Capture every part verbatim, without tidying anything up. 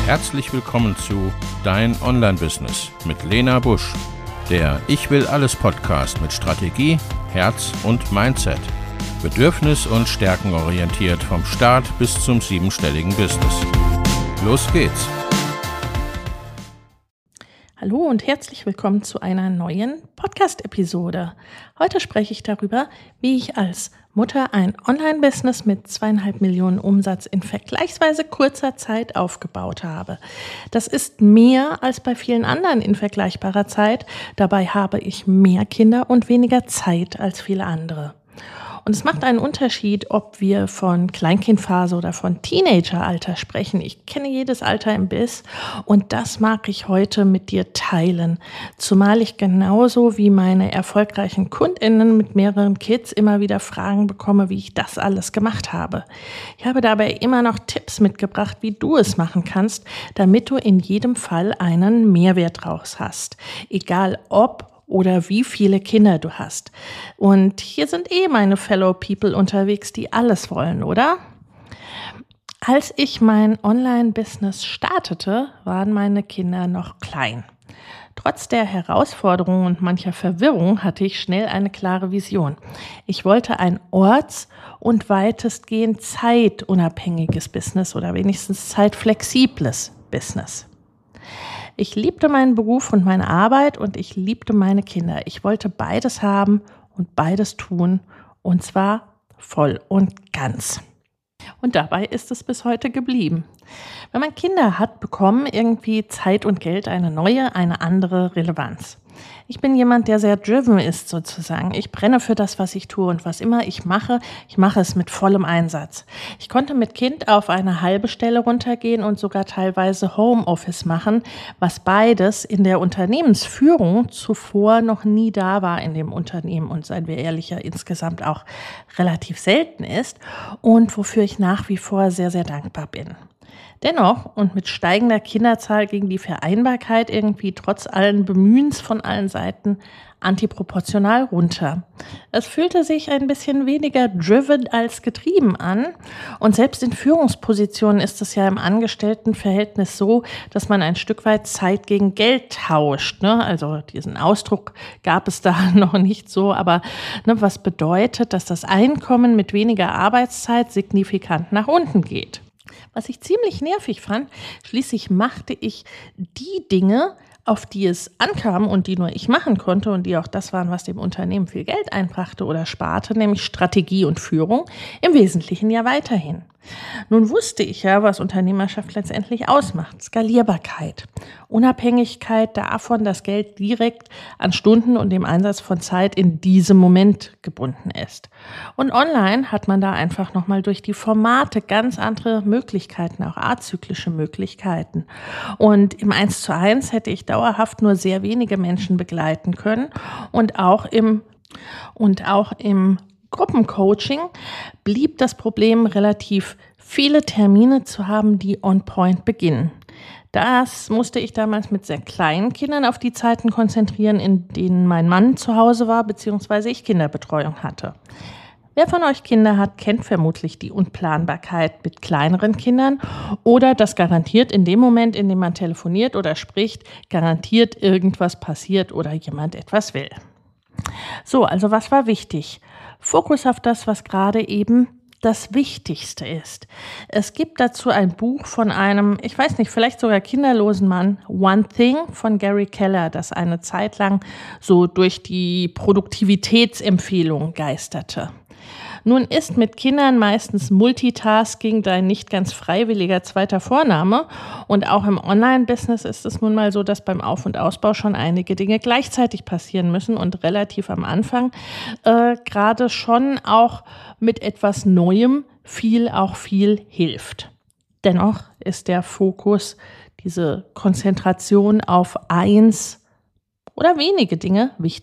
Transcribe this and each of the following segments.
Herzlich willkommen zu Dein Online-Business mit Lena Busch, der Ich will alles Podcast mit Strategie, Herz und Mindset. Bedürfnis- und stärkenorientiert vom Start bis zum siebenstelligen Business. Los geht's! Hallo und herzlich willkommen zu einer neuen Podcast-Episode. Heute spreche ich darüber, wie ich als Mutter ein Online-Business mit zweieinhalb Millionen Umsatz in vergleichsweise kurzer Zeit aufgebaut habe. Das ist mehr als bei vielen anderen in vergleichbarer Zeit. Dabei habe ich mehr Kinder und weniger Zeit als viele andere. Und es macht einen Unterschied, ob wir von Kleinkindphase oder von Teenageralter sprechen. Ich kenne jedes Alter im Biss und das mag ich heute mit dir teilen. Zumal ich genauso wie meine erfolgreichen KundInnen mit mehreren Kids immer wieder Fragen bekomme, wie ich das alles gemacht habe. Ich habe dabei immer noch Tipps mitgebracht, wie du es machen kannst, damit du in jedem Fall einen Mehrwert draus hast. Egal ob oder wie viele Kinder du hast. Und hier sind eh meine Fellow People unterwegs, die alles wollen, oder? Als ich mein Online-Business startete, waren meine Kinder noch klein. Trotz der Herausforderungen und mancher Verwirrung hatte ich schnell eine klare Vision. Ich wollte ein orts- und weitestgehend zeitunabhängiges Business oder wenigstens zeitflexibles Business. Ich liebte meinen Beruf und meine Arbeit und ich liebte meine Kinder. Ich wollte beides haben und beides tun und zwar voll und ganz. Und dabei ist es bis heute geblieben. Wenn man Kinder hat, bekommen irgendwie Zeit und Geld eine neue, eine andere Relevanz. Ich bin jemand, der sehr driven ist sozusagen. Ich brenne für das, was ich tue und was immer ich mache, ich mache es mit vollem Einsatz. Ich konnte mit Kind auf eine halbe Stelle runtergehen und sogar teilweise Homeoffice machen, was beides in der Unternehmensführung zuvor noch nie da war in dem Unternehmen und seien wir ehrlich, ja insgesamt auch relativ selten ist und wofür ich nach wie vor sehr, sehr dankbar bin. Dennoch und mit steigender Kinderzahl ging die Vereinbarkeit irgendwie trotz allen Bemühens von allen Seiten antiproportional runter. Es fühlte sich ein bisschen weniger driven als getrieben an und selbst in Führungspositionen ist es ja im Angestelltenverhältnis so, dass man ein Stück weit Zeit gegen Geld tauscht. Ne? Also diesen Ausdruck gab es da noch nicht so, aber ne, was bedeutet, dass das Einkommen mit weniger Arbeitszeit signifikant nach unten geht. Was ich ziemlich nervig fand, schließlich machte ich die Dinge, auf die es ankam und die nur ich machen konnte und die auch das waren, was dem Unternehmen viel Geld einbrachte oder sparte, nämlich Strategie und Führung, im Wesentlichen ja weiterhin. Nun wusste ich ja, was Unternehmerschaft letztendlich ausmacht. Skalierbarkeit, Unabhängigkeit davon, dass Geld direkt an Stunden und dem Einsatz von Zeit in diesem Moment gebunden ist. Und online hat man da einfach nochmal durch die Formate ganz andere Möglichkeiten, auch azyklische Möglichkeiten. Und im eins zu eins hätte ich dauerhaft nur sehr wenige Menschen begleiten können und auch im, und auch im Gruppencoaching blieb das Problem, relativ viele Termine zu haben, die on point beginnen. Das musste ich damals mit sehr kleinen Kindern auf die Zeiten konzentrieren, in denen mein Mann zu Hause war, beziehungsweise ich Kinderbetreuung hatte. Wer von euch Kinder hat, kennt vermutlich die Unplanbarkeit mit kleineren Kindern oder dass garantiert in dem Moment, in dem man telefoniert oder spricht, garantiert irgendwas passiert oder jemand etwas will. So, also was war wichtig? Fokus auf das, was gerade eben das Wichtigste ist. Es gibt dazu ein Buch von einem, ich weiß nicht, vielleicht sogar kinderlosen Mann, One Thing von Gary Keller, das eine Zeit lang so durch die Produktivitätsempfehlung geisterte. Nun ist mit Kindern meistens Multitasking dein nicht ganz freiwilliger zweiter Vorname und auch im Online-Business ist es nun mal so, dass beim Auf- und Ausbau schon einige Dinge gleichzeitig passieren müssen und relativ am Anfang äh, gerade schon auch mit etwas Neuem viel auch viel hilft. Dennoch ist der Fokus, diese Konzentration auf eins oder wenige Dinge wichtig.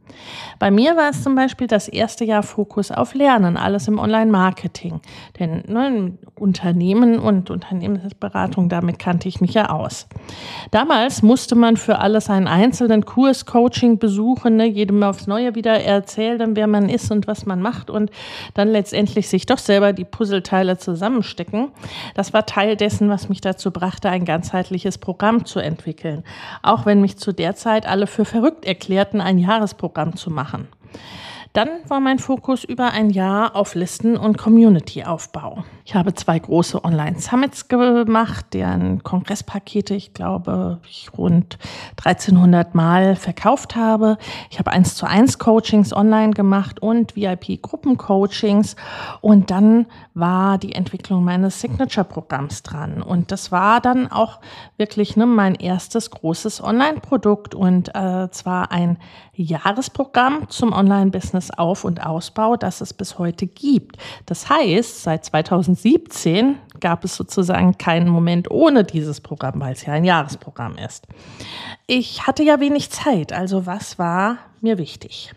Bei mir war es zum Beispiel das erste Jahr Fokus auf Lernen, alles im Online-Marketing. Denn ne, Unternehmen und Unternehmensberatung, damit kannte ich mich ja aus. Damals musste man für alles einen einzelnen Kurs, Coaching besuchen, ne, jedem aufs Neue wieder erzählen, wer man ist und was man macht und dann letztendlich sich doch selber die Puzzleteile zusammenstecken. Das war Teil dessen, was mich dazu brachte, ein ganzheitliches Programm zu entwickeln. Auch wenn mich zu der Zeit alle für verrückt erklärten, ein Jahresprogramm zu machen. Dann war mein Fokus über ein Jahr auf Listen- und Community-Aufbau. Ich habe zwei große Online-Summits gemacht, deren Kongresspakete, ich glaube, ich rund dreizehnhundert Mal verkauft habe. Ich habe eins zu eins Coachings online gemacht und V I P-Gruppencoachings. Und dann war die Entwicklung meines Signature-Programms dran. Und das war dann auch wirklich ne, mein erstes großes Online-Produkt und äh, zwar ein Jahresprogramm zum Online-Business Auf- und Ausbau, das es bis heute gibt. Das heißt, seit zweitausendsiebzehn gab es sozusagen keinen Moment ohne dieses Programm, weil es ja ein Jahresprogramm ist. Ich hatte ja wenig Zeit, also was war mir wichtig?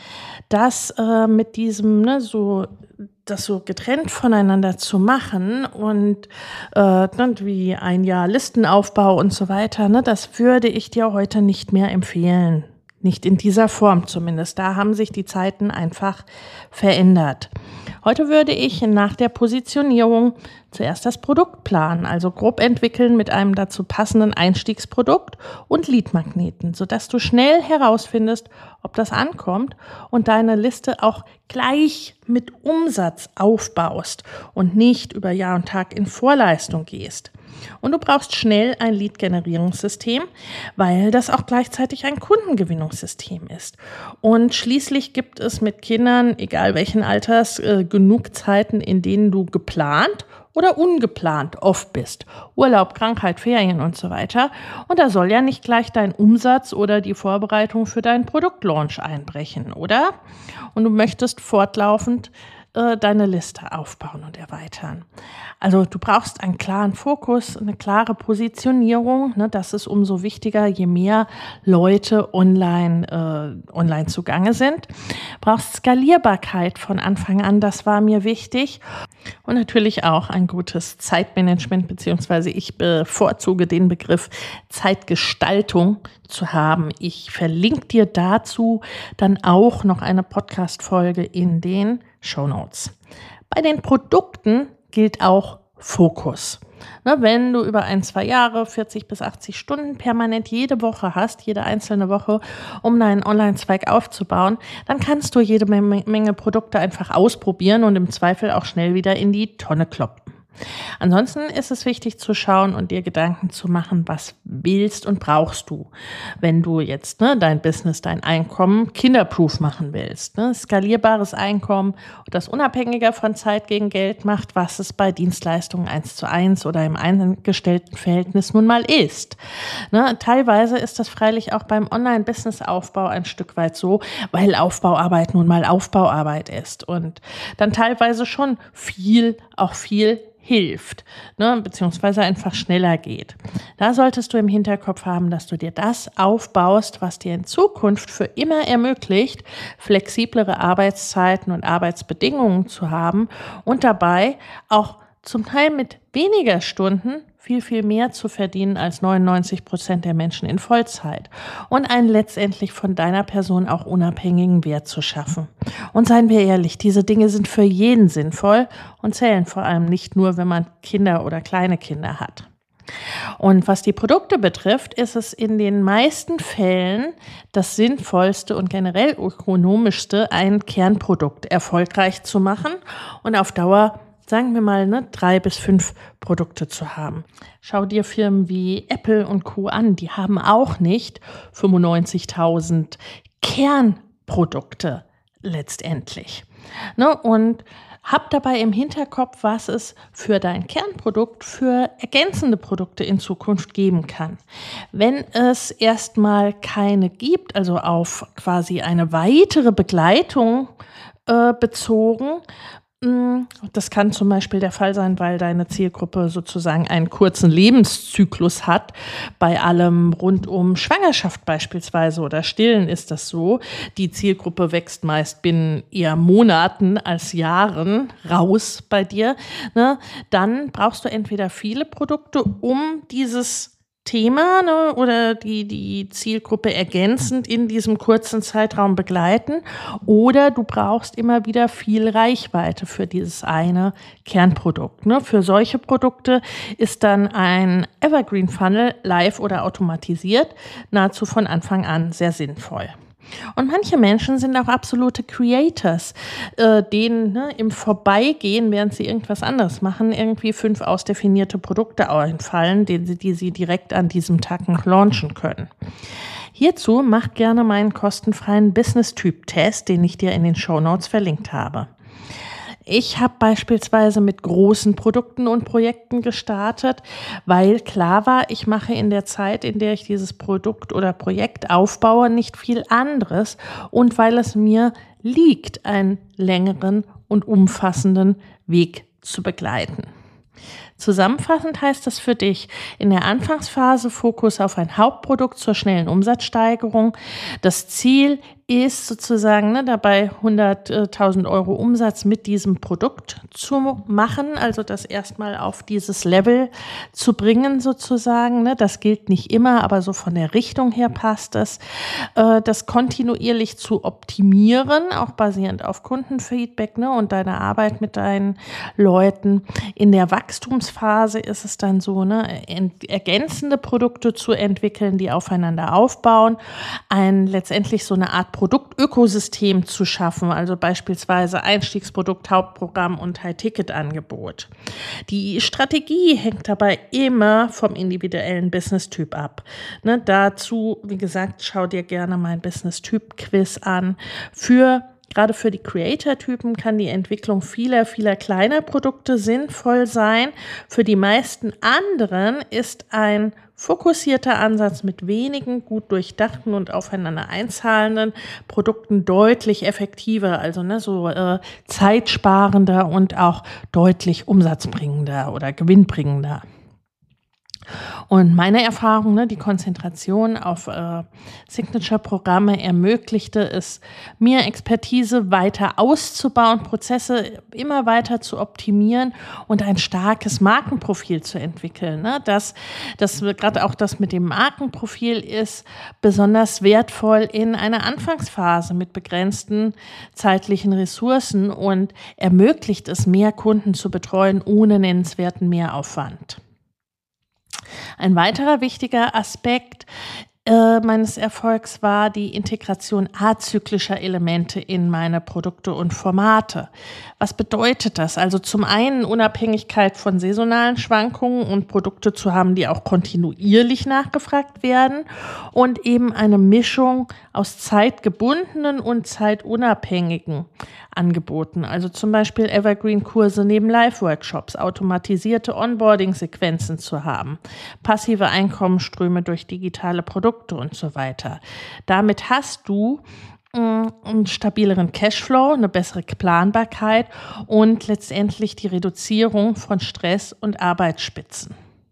Das äh, mit diesem, ne, so, das so getrennt voneinander zu machen und äh, wie ein Jahr Listenaufbau und so weiter, ne, das würde ich dir heute nicht mehr empfehlen. Nicht in dieser Form zumindest. Da haben sich die Zeiten einfach verändert. Heute würde ich nach der Positionierung zuerst das Produkt planen, also grob entwickeln mit einem dazu passenden Einstiegsprodukt und Leadmagneten, sodass du schnell herausfindest, ob das ankommt und deine Liste auch gleich mit Umsatz aufbaust und nicht über Jahr und Tag in Vorleistung gehst. Und du brauchst schnell ein Lead-Generierungssystem, weil das auch gleichzeitig ein Kundengewinnungssystem ist. Und schließlich gibt es mit Kindern, egal welchen Alters, äh, genug Zeiten, in denen du geplant oder ungeplant oft bist. Urlaub, Krankheit, Ferien und so weiter. Und da soll ja nicht gleich dein Umsatz oder die Vorbereitung für deinen Produktlaunch einbrechen, oder? Und du möchtest fortlaufend äh, deine Liste aufbauen und erweitern. Also du brauchst einen klaren Fokus, eine klare Positionierung. Ne, das ist umso wichtiger, je mehr Leute online, äh, online zugange sind. Brauchst Skalierbarkeit von Anfang an, das war mir wichtig. Und natürlich auch ein gutes Zeitmanagement, beziehungsweise ich bevorzuge den Begriff Zeitgestaltung zu haben. Ich verlinke dir dazu dann auch noch eine Podcast-Folge in den Shownotes. Bei den Produkten gilt auch Fokus. Ne, wenn du über ein, zwei Jahre, vierzig bis achtzig Stunden permanent jede Woche hast, jede einzelne Woche, um deinen Online-Zweig aufzubauen, dann kannst du jede Menge Produkte einfach ausprobieren und im Zweifel auch schnell wieder in die Tonne kloppen. Ansonsten ist es wichtig zu schauen und dir Gedanken zu machen, was willst und brauchst du, wenn du jetzt ne, dein Business, dein Einkommen kinderproof machen willst. Ne? Skalierbares Einkommen, das unabhängiger von Zeit gegen Geld macht, was es bei Dienstleistungen eins zu eins oder im eingestellten Verhältnis nun mal ist. Ne? Teilweise ist das freilich auch beim Online-Business-Aufbau ein Stück weit so, weil Aufbauarbeit nun mal Aufbauarbeit ist und dann teilweise schon viel, auch viel hilft, ne, beziehungsweise einfach schneller geht. Da solltest du im Hinterkopf haben, dass du dir das aufbaust, was dir in Zukunft für immer ermöglicht, flexiblere Arbeitszeiten und Arbeitsbedingungen zu haben und dabei auch zum Teil mit weniger Stunden viel, viel mehr zu verdienen als neunundneunzig Prozent der Menschen in Vollzeit und einen letztendlich von deiner Person auch unabhängigen Wert zu schaffen. Und seien wir ehrlich, diese Dinge sind für jeden sinnvoll und zählen vor allem nicht nur, wenn man Kinder oder kleine Kinder hat. Und was die Produkte betrifft, ist es in den meisten Fällen das Sinnvollste und generell ökonomischste, ein Kernprodukt erfolgreich zu machen und auf Dauer, sagen wir mal, ne, drei bis fünf Produkte zu haben. Schau dir Firmen wie Apple und Co. an, die haben auch nicht fünfundneunzigtausend Kernprodukte letztendlich. Ne, und hab dabei im Hinterkopf, was es für dein Kernprodukt für ergänzende Produkte in Zukunft geben kann. Wenn es erstmal keine gibt, also auf quasi eine weitere Begleitung äh, bezogen, Das kann zum Beispiel der Fall sein, weil deine Zielgruppe sozusagen einen kurzen Lebenszyklus hat. Bei allem rund um Schwangerschaft beispielsweise oder Stillen ist das so. Die Zielgruppe wächst meist binnen eher Monaten als Jahren raus bei dir. Ne? Dann brauchst du entweder viele Produkte, um dieses Thema ne, oder die, die Zielgruppe ergänzend in diesem kurzen Zeitraum begleiten, oder du brauchst immer wieder viel Reichweite für dieses eine Kernprodukt. Ne. Für solche Produkte ist dann ein Evergreen Funnel live oder automatisiert nahezu von Anfang an sehr sinnvoll. Und manche Menschen sind auch absolute Creators, äh, denen ne, im Vorbeigehen, während sie irgendwas anderes machen, irgendwie fünf ausdefinierte Produkte einfallen, die, die sie direkt an diesem Tag noch launchen können. Hierzu mach gerne meinen kostenfreien Business-Typ-Test, den ich dir in den Shownotes verlinkt habe. Ich habe beispielsweise mit großen Produkten und Projekten gestartet, weil klar war, ich mache in der Zeit, in der ich dieses Produkt oder Projekt aufbaue, nicht viel anderes und weil es mir liegt, einen längeren und umfassenden Weg zu begleiten. Zusammenfassend heißt das für dich, in der Anfangsphase Fokus auf ein Hauptprodukt zur schnellen Umsatzsteigerung. Das Ziel ist sozusagen ne, dabei hunderttausend Euro Umsatz mit diesem Produkt zu machen, also das erstmal auf dieses Level zu bringen sozusagen. Ne. Das gilt nicht immer, aber so von der Richtung her passt es. Äh, das kontinuierlich zu optimieren, auch basierend auf Kundenfeedback ne, und deiner Arbeit mit deinen Leuten. In der Wachstumsphase ist es dann so, ne, ergänzende Produkte zu entwickeln, die aufeinander aufbauen, ein letztendlich so eine Art Produktökosystem zu schaffen, also beispielsweise Einstiegsprodukt, Hauptprogramm und High-Ticket-Angebot. Die Strategie hängt dabei immer vom individuellen Business-Typ ab. Ne, dazu, wie gesagt, schau dir gerne mein Business-Typ-Quiz an. Für Gerade für die Creator-Typen kann die Entwicklung vieler, vieler kleiner Produkte sinnvoll sein. Für die meisten anderen ist ein fokussierter Ansatz mit wenigen, gut durchdachten und aufeinander einzahlenden Produkten deutlich effektiver, also ne, so äh, zeitsparender und auch deutlich umsatzbringender oder gewinnbringender. Und meine Erfahrung, ne, die Konzentration auf äh, Signature-Programme ermöglichte es mir, Expertise weiter auszubauen, Prozesse immer weiter zu optimieren und ein starkes Markenprofil zu entwickeln. Ne. Das, das gerade auch das mit dem Markenprofil ist besonders wertvoll in einer Anfangsphase mit begrenzten zeitlichen Ressourcen und ermöglicht es, mehr Kunden zu betreuen ohne nennenswerten Mehraufwand. Ein weiterer wichtiger Aspekt äh, meines Erfolgs war die Integration azyklischer Elemente in meine Produkte und Formate. Was bedeutet das? Also zum einen Unabhängigkeit von saisonalen Schwankungen und Produkte zu haben, die auch kontinuierlich nachgefragt werden und eben eine Mischung aus zeitgebundenen und zeitunabhängigen Angeboten. Also zum Beispiel Evergreen-Kurse neben Live-Workshops, automatisierte Onboarding-Sequenzen zu haben, passive Einkommensströme durch digitale Produkte und so weiter. Damit hast du einen stabileren Cashflow, eine bessere Planbarkeit und letztendlich die Reduzierung von Stress und Arbeitsspitzen.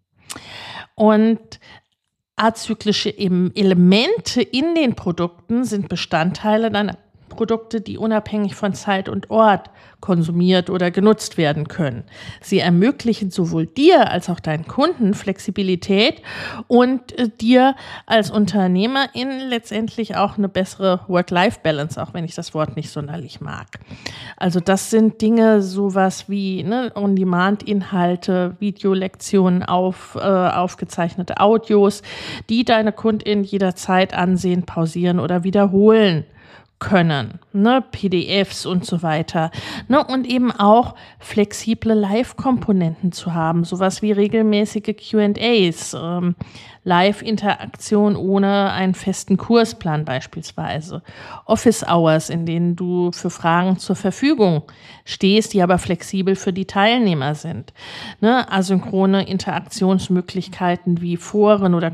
Und azyklische Elemente in den Produkten sind Bestandteile deiner Produkte, die unabhängig von Zeit und Ort konsumiert oder genutzt werden können. Sie ermöglichen sowohl dir als auch deinen Kunden Flexibilität und äh, dir als Unternehmerin letztendlich auch eine bessere Work-Life-Balance, auch wenn ich das Wort nicht sonderlich mag. Also das sind Dinge, sowas wie ne, On-Demand-Inhalte, Videolektionen, auf, äh, aufgezeichnete Audios, die deine KundInnen jederzeit ansehen, pausieren oder wiederholen können, ne, P D Fs und so weiter, ne, und eben auch flexible Live-Komponenten zu haben, sowas wie regelmäßige Q and A's, ähm, Live-Interaktion ohne einen festen Kursplan beispielsweise, Office-Hours, in denen du für Fragen zur Verfügung stehst, die aber flexibel für die Teilnehmer sind, ne, asynchrone Interaktionsmöglichkeiten wie Foren oder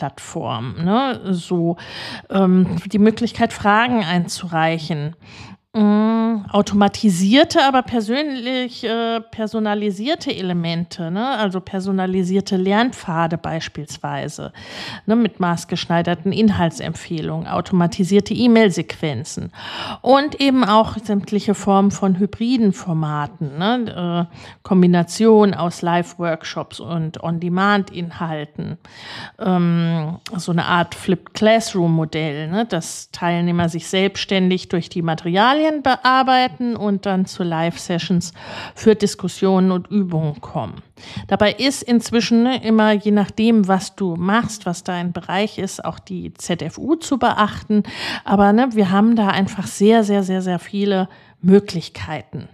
Community-Plattformen, ne, so ähm, die Möglichkeit, Fragen einzureichen automatisierte, aber persönlich äh, personalisierte Elemente, ne? Also personalisierte Lernpfade beispielsweise, ne? Mit maßgeschneiderten Inhaltsempfehlungen, automatisierte E-Mail-Sequenzen und eben auch sämtliche Formen von hybriden Formaten, ne? Äh, Kombination aus Live-Workshops und On-Demand-Inhalten, ähm, so eine Art Flipped Classroom-Modell, ne? Dass Teilnehmer sich selbstständig durch die Materialien bearbeiten und dann zu Live-Sessions für Diskussionen und Übungen kommen. Dabei ist inzwischen ne, immer, je nachdem, was du machst, was dein Bereich ist, auch die Z F U zu beachten. Aber ne, wir haben da einfach sehr, sehr, sehr, sehr viele Möglichkeiten.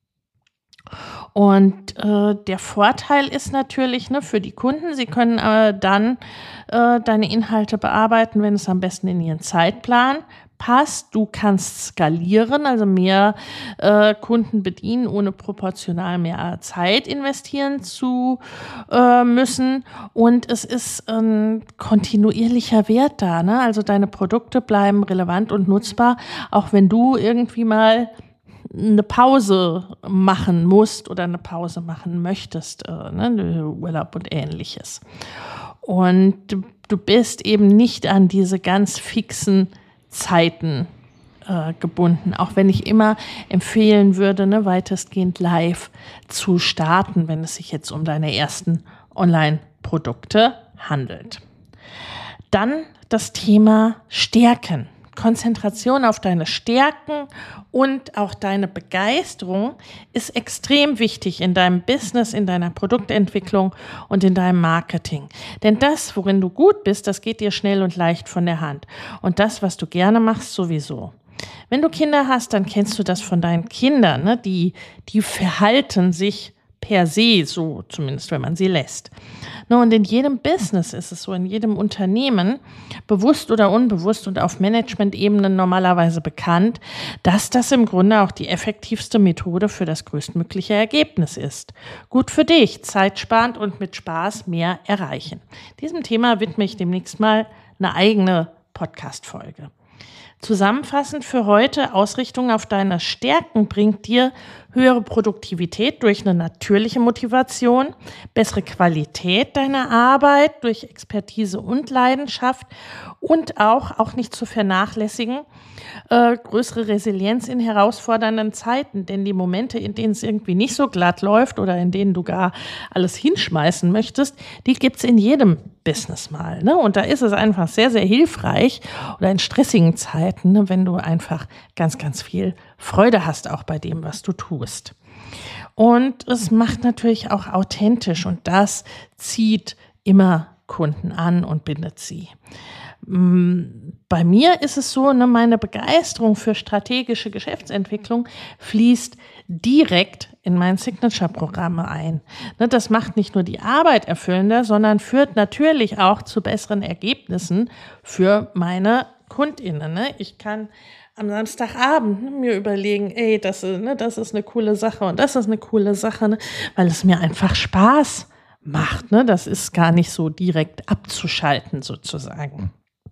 Und äh, der Vorteil ist natürlich ne, für die Kunden, sie können äh, dann äh, deine Inhalte bearbeiten, wenn es am besten in ihren Zeitplan passt. Du kannst skalieren, also mehr äh, Kunden bedienen, ohne proportional mehr Zeit investieren zu äh, müssen. Und es ist ein kontinuierlicher Wert da, ne? Also deine Produkte bleiben relevant und nutzbar, auch wenn du irgendwie mal eine Pause machen musst oder eine Pause machen möchtest, äh, ne? Urlaub und Ähnliches. Und du, du bist eben nicht an diese ganz fixen Zeiten äh, gebunden, auch wenn ich immer empfehlen würde, ne, weitestgehend live zu starten, wenn es sich jetzt um deine ersten Online-Produkte handelt. Dann das Thema Stärken. Konzentration auf deine Stärken und auch deine Begeisterung ist extrem wichtig in deinem Business, in deiner Produktentwicklung und in deinem Marketing. Denn das, worin du gut bist, das geht dir schnell und leicht von der Hand. Und das, was du gerne machst, sowieso. Wenn du Kinder hast, dann kennst du das von deinen Kindern, ne? Die, die verhalten sich per se so, zumindest wenn man sie lässt. No, und in jedem Business ist es so, in jedem Unternehmen, bewusst oder unbewusst und auf Management-Ebene normalerweise bekannt, dass das im Grunde auch die effektivste Methode für das größtmögliche Ergebnis ist. Gut für dich, zeitsparend und mit Spaß mehr erreichen. Diesem Thema widme ich demnächst mal eine eigene Podcast-Folge. Zusammenfassend für heute, Ausrichtung auf deine Stärken bringt dir höhere Produktivität durch eine natürliche Motivation, bessere Qualität deiner Arbeit durch Expertise und Leidenschaft und auch, auch nicht zu vernachlässigen, äh, größere Resilienz in herausfordernden Zeiten. Denn die Momente, in denen es irgendwie nicht so glatt läuft oder in denen du gar alles hinschmeißen möchtest, die gibt's in jedem Business mal. Ne? Und da ist es einfach sehr, sehr hilfreich oder in stressigen Zeiten, ne, wenn du einfach ganz, ganz viel Freude hast auch bei dem, was du tust. Und es macht natürlich auch authentisch und das zieht immer Kunden an und bindet sie. Bei mir ist es so, ne, meine Begeisterung für strategische Geschäftsentwicklung fließt direkt in mein Signature-Programme ein. Ne, das macht nicht nur die Arbeit erfüllender, sondern führt natürlich auch zu besseren Ergebnissen für meine KundInnen. Ne? Ich kann am Samstagabend ne, mir überlegen, ey, das, ne, das ist eine coole Sache und das ist eine coole Sache, ne, weil es mir einfach Spaß macht. Ne? Das ist gar nicht so direkt abzuschalten sozusagen.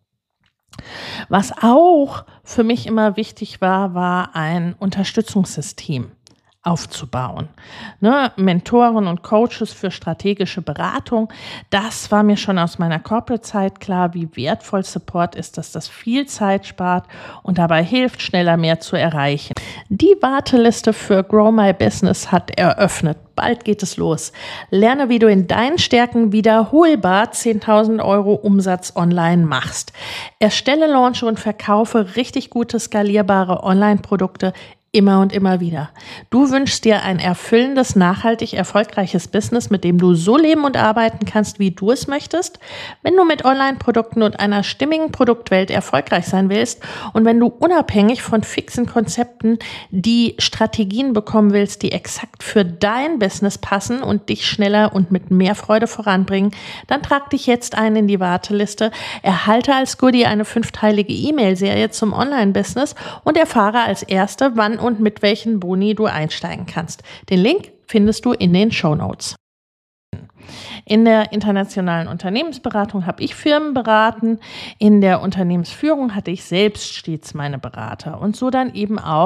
Was auch für mich immer wichtig war, war ein Unterstützungssystem aufzubauen. Ne, Mentoren und Coaches für strategische Beratung, das war mir schon aus meiner Corporate-Zeit klar, wie wertvoll Support ist, dass das viel Zeit spart und dabei hilft, schneller mehr zu erreichen. Die Warteliste für Grow My Business hat eröffnet. Bald geht es los. Lerne, wie du in deinen Stärken wiederholbar zehntausend Euro Umsatz online machst. Erstelle, launche und verkaufe richtig gute, skalierbare Online-Produkte immer und immer wieder. Du wünschst dir ein erfüllendes, nachhaltig erfolgreiches Business, mit dem du so leben und arbeiten kannst, wie du es möchtest. Wenn du mit Online-Produkten und einer stimmigen Produktwelt erfolgreich sein willst und wenn du unabhängig von fixen Konzepten die Strategien bekommen willst, die exakt für dein Business passen und dich schneller und mit mehr Freude voranbringen, dann trag dich jetzt ein in die Warteliste, erhalte als Goodie eine fünfteilige E-Mail-Serie zum Online-Business und erfahre als Erste, wann und mit welchen Boni du einsteigen kannst. Den Link findest du in den Shownotes. In der internationalen Unternehmensberatung habe ich Firmen beraten. In der Unternehmensführung hatte ich selbst stets meine Berater und so dann eben auch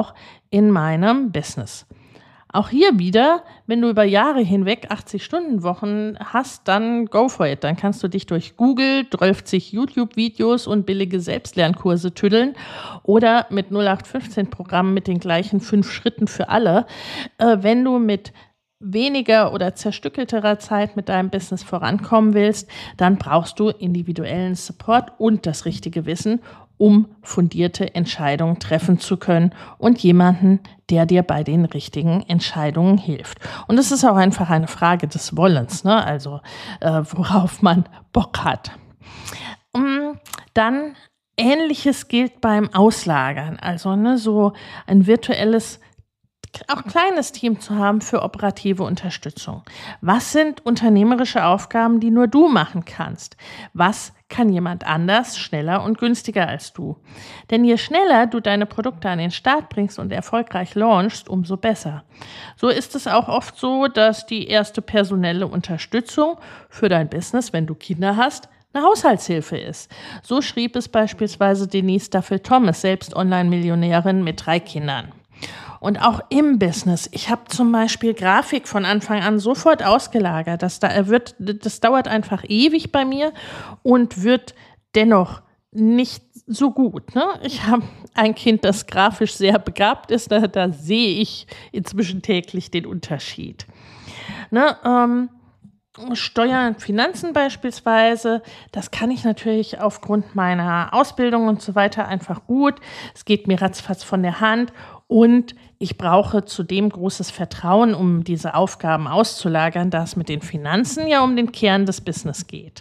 in meinem Business. Auch hier wieder, wenn du über Jahre hinweg achtzig-Stunden-Wochen hast, dann go for it. Dann kannst du dich durch Google, zwölfzig YouTube-Videos und billige Selbstlernkurse tüddeln oder mit null acht fünfzehn Programmen mit den gleichen fünf Schritten für alle. Äh, wenn du mit weniger oder zerstückelterer Zeit mit deinem Business vorankommen willst, dann brauchst du individuellen Support und das richtige Wissen, um fundierte Entscheidungen treffen zu können und jemanden, der dir bei den richtigen Entscheidungen hilft. Und es ist auch einfach eine Frage des Wollens, ne? Also äh, worauf man Bock hat. Um, dann Ähnliches gilt beim Auslagern, also ne, so ein virtuelles auch kleines Team zu haben für operative Unterstützung. Was sind unternehmerische Aufgaben, die nur du machen kannst? Was kann jemand anders, schneller und günstiger als du? Denn je schneller du deine Produkte an den Start bringst und erfolgreich launchst, umso besser. So ist es auch oft so, dass die erste personelle Unterstützung für dein Business, wenn du Kinder hast, eine Haushaltshilfe ist. So schrieb es beispielsweise Denise Staffel-Thomas, selbst Online-Millionärin mit drei Kindern. Und auch im Business. Ich habe zum Beispiel Grafik von Anfang an sofort ausgelagert. Das, da wird, das dauert einfach ewig bei mir und wird dennoch nicht so gut. Ne? Ich habe ein Kind, das grafisch sehr begabt ist. Da, da sehe ich inzwischen täglich den Unterschied. Ne, ähm, Steuern und Finanzen beispielsweise, das kann ich natürlich aufgrund meiner Ausbildung und so weiter einfach gut. Es geht mir ratzfatz von der Hand und ich brauche zudem großes Vertrauen, um diese Aufgaben auszulagern, da es mit den Finanzen ja um den Kern des Business geht.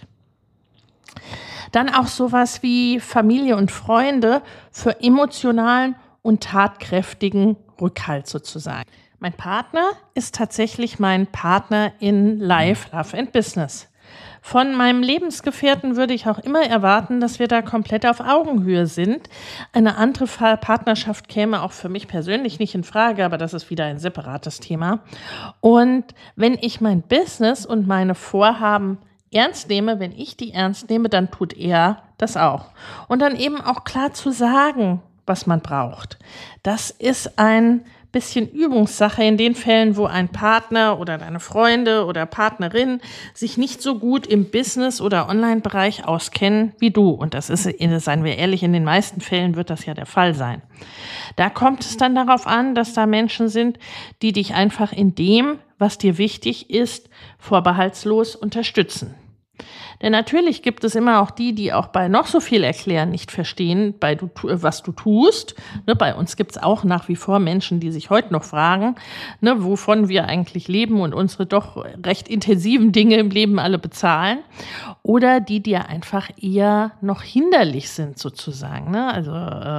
Dann auch sowas wie Familie und Freunde für emotionalen und tatkräftigen Rückhalt sozusagen. Mein Partner ist tatsächlich mein Partner in Life, Love and Business. Von meinem Lebensgefährten würde ich auch immer erwarten, dass wir da komplett auf Augenhöhe sind. Eine andere Partnerschaft käme auch für mich persönlich nicht in Frage, aber das ist wieder ein separates Thema. Und wenn ich mein Business und meine Vorhaben ernst nehme, wenn ich die ernst nehme, dann tut er das auch. Und dann eben auch klar zu sagen, was man braucht. Das ist ein bisschen Übungssache in den Fällen, wo ein Partner oder deine Freunde oder Partnerin sich nicht so gut im Business- oder Online-Bereich auskennen wie du. Und das ist, seien wir ehrlich, in den meisten Fällen wird das ja der Fall sein. Da kommt es dann darauf an, dass da Menschen sind, die dich einfach in dem, was dir wichtig ist, vorbehaltslos unterstützen. Denn natürlich gibt es immer auch die, die auch bei noch so viel Erklären nicht verstehen, bei du, was du tust. Ne, bei uns gibt es auch nach wie vor Menschen, die sich heute noch fragen, ne, wovon wir eigentlich leben und unsere doch recht intensiven Dinge im Leben alle bezahlen. Oder die dir einfach eher noch hinderlich sind sozusagen, ne? Also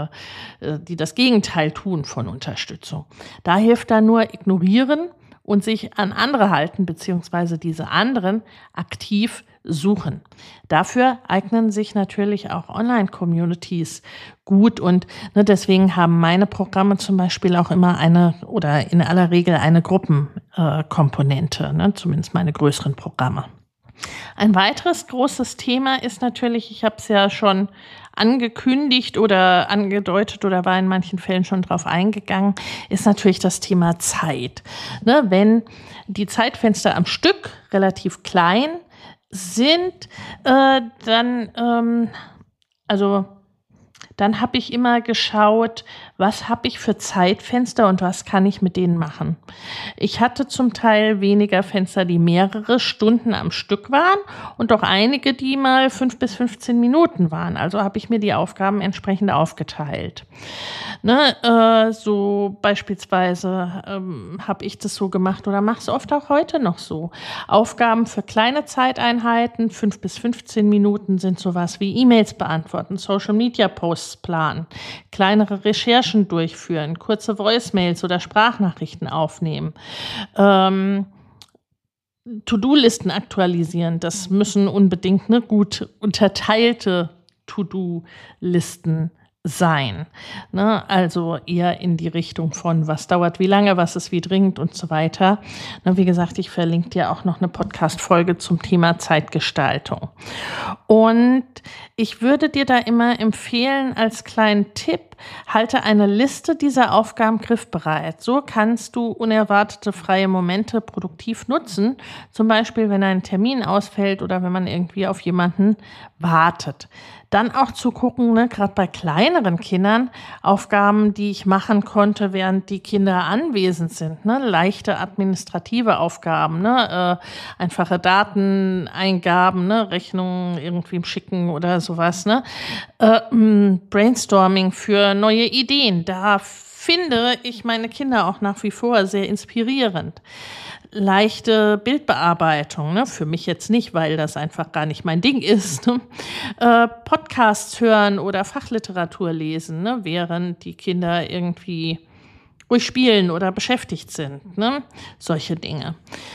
äh, die das Gegenteil tun von Unterstützung. Da hilft dann nur ignorieren und sich an andere halten, beziehungsweise diese anderen aktiv suchen. Dafür eignen sich natürlich auch Online-Communities gut und ne, deswegen haben meine Programme zum Beispiel auch immer eine oder in aller Regel eine Gruppenkomponente, äh, ne, zumindest meine größeren Programme. Ein weiteres großes Thema ist natürlich, ich habe es ja schon angekündigt oder angedeutet oder war in manchen Fällen schon drauf eingegangen, ist natürlich das Thema Zeit. Ne, wenn die Zeitfenster am Stück relativ klein sind, äh, dann, ähm, also dann habe ich immer geschaut, was habe ich für Zeitfenster und was kann ich mit denen machen. Ich hatte zum Teil weniger Fenster, die mehrere Stunden am Stück waren und auch einige, die mal fünf bis fünfzehn Minuten waren. Also habe ich mir die Aufgaben entsprechend aufgeteilt. Ne, äh, so beispielsweise ähm, habe ich das so gemacht oder mache es oft auch heute noch so. Aufgaben für kleine Zeiteinheiten, fünf bis fünfzehn Minuten sind sowas wie E-Mails beantworten, Social-Media-Posts planen, kleinere Recherchen durchführen, kurze Voicemails oder Sprachnachrichten aufnehmen, ähm, To-Do-Listen aktualisieren. Das müssen unbedingt ne, gut unterteilte To-Do-Listen sein. Ne? Also eher in die Richtung von, was dauert wie lange, was ist wie dringend und so weiter. Ne, wie gesagt, ich verlinke dir auch noch eine Podcast-Folge zum Thema Zeitgestaltung. Und ich würde dir da immer empfehlen, als kleinen Tipp, halte eine Liste dieser Aufgaben griffbereit. So kannst du unerwartete freie Momente produktiv nutzen, zum Beispiel wenn ein Termin ausfällt oder wenn man irgendwie auf jemanden wartet. Dann auch zu gucken, ne, gerade bei kleineren Kindern, Aufgaben, die ich machen konnte, während die Kinder anwesend sind, ne, leichte administrative Aufgaben, ne, äh, einfache Dateneingaben, ne, Rechnungen irgendwie schicken oder sowas, ne, äh, Brainstorming für neue Ideen. Da finde ich meine Kinder auch nach wie vor sehr inspirierend. Leichte Bildbearbeitung, ne? Für mich jetzt nicht, weil das einfach gar nicht mein Ding ist. Ne? Äh, Podcasts hören oder Fachliteratur lesen, ne? Während die Kinder irgendwie ruhig spielen oder beschäftigt sind. Ne? Solche Dinge.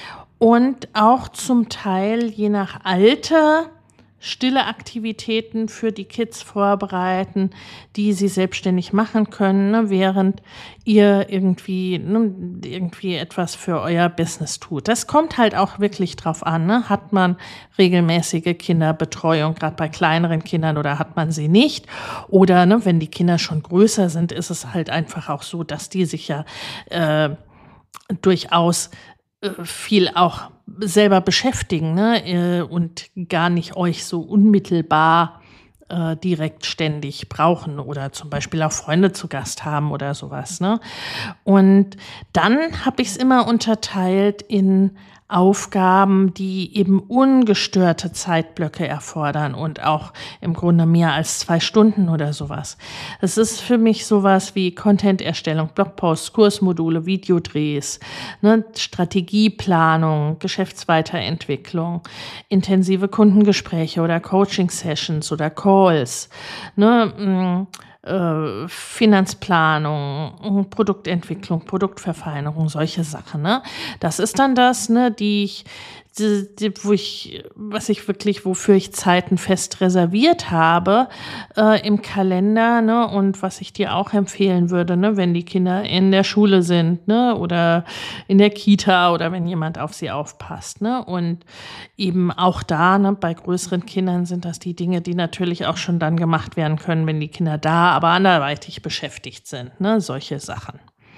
Und auch zum Teil, je nach Alter, stille Aktivitäten für die Kids vorbereiten, die sie selbstständig machen können, ne, während ihr irgendwie, ne, irgendwie etwas für euer Business tut. Das kommt halt auch wirklich drauf an. Ne? Hat man regelmäßige Kinderbetreuung, gerade bei kleineren Kindern, oder hat man sie nicht? Oder ne, wenn die Kinder schon größer sind, ist es halt einfach auch so, dass die sich ja äh, durchaus viel auch selber beschäftigen, ne? Und gar nicht euch so unmittelbar äh, direkt ständig brauchen oder zum Beispiel auch Freunde zu Gast haben oder sowas. Ne? Und dann habe ich es immer unterteilt in Aufgaben, die eben ungestörte Zeitblöcke erfordern und auch im Grunde mehr als zwei Stunden oder sowas. Es ist für mich sowas wie Content-Erstellung, Blogposts, Kursmodule, Videodrehs, ne, Strategieplanung, Geschäftsweiterentwicklung, intensive Kundengespräche oder Coaching-Sessions oder Calls, ne, mh, Äh, Finanzplanung, Produktentwicklung, Produktverfeinerung, solche Sachen, ne? Das ist dann das, ne, die ich, die, die, wo ich, was ich wirklich, wofür ich Zeiten fest reserviert habe äh, im Kalender, ne? Und was ich dir auch empfehlen würde, ne, wenn die Kinder in der Schule sind, ne, oder in der Kita oder wenn jemand auf sie aufpasst, ne? Und eben auch da, ne, bei größeren Kindern sind das die Dinge, die natürlich auch schon dann gemacht werden können, wenn die Kinder da, aber anderweitig beschäftigt sind, ne, solche Sachen.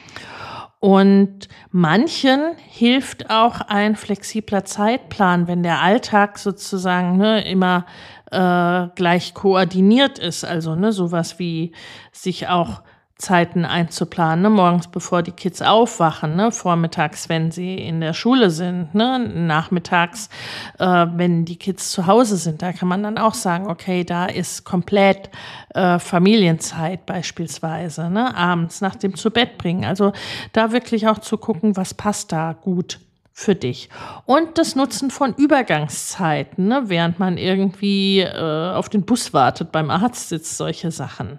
Und manchen hilft auch ein flexibler Zeitplan, wenn der Alltag sozusagen ne, immer äh, gleich koordiniert ist. Also ne, sowas wie sich auch Zeiten einzuplanen, ne? Morgens, bevor die Kids aufwachen, ne? Vormittags, wenn sie in der Schule sind, ne? Nachmittags, äh, wenn die Kids zu Hause sind. Da kann man dann auch sagen, okay, da ist komplett äh, Familienzeit beispielsweise, ne? Abends nach dem Zubettbringen. Also da wirklich auch zu gucken, was passt da gut für dich. Und das Nutzen von Übergangszeiten, ne? Während man irgendwie äh, auf den Bus wartet, beim Arzt sitzt, solche Sachen.